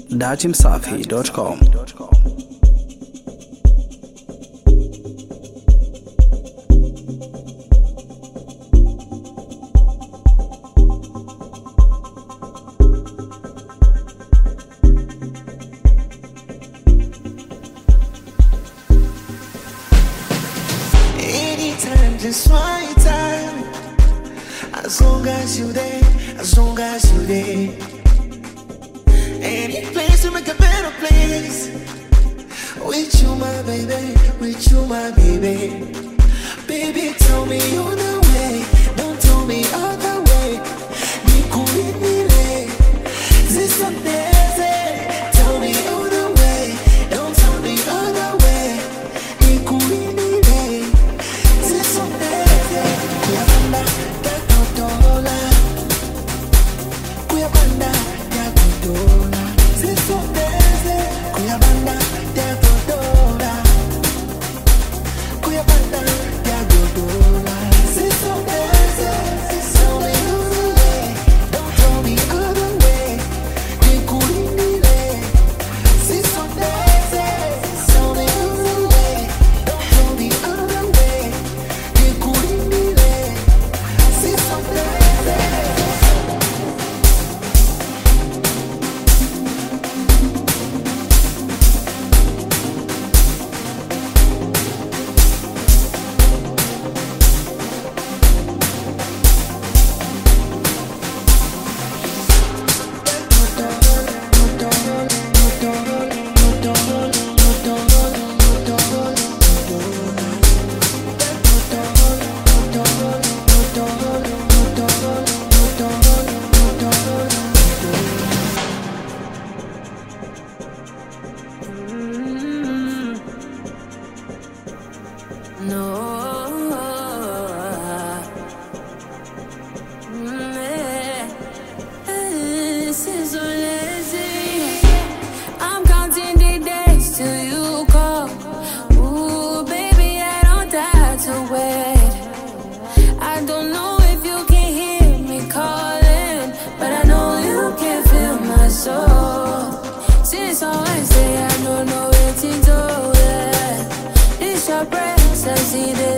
datimsafi.com. Anytime, just my time. As long as you there, as long as you there. Any place to make a better place. With you, my baby, with you, my baby. Baby, tell me you're the way. Don't tell me other way. Nikulindile, zisandeze. Tell me you're the way. Don't tell me other way. Nikulindile, zisandeze. Kuyabanda, yakudola. Kuyabanda, yakudola. Zisandeze. Kuyabanda, yakudola. Kuyabanda, yakudola. Zisandeze. Tell me you're the way. Don't tell me other way. Nikulindile, zisandeze. Tell me you're the way. Don't tell me other way. Nikulindile, zisandeze. No, this is so lazy. I'm counting the days till you call. Ooh, baby, I don't have to wait. I don't know if you can hear me calling, but I know you can feel my soul. Since always say I don't know where to go. This your breath, I see this.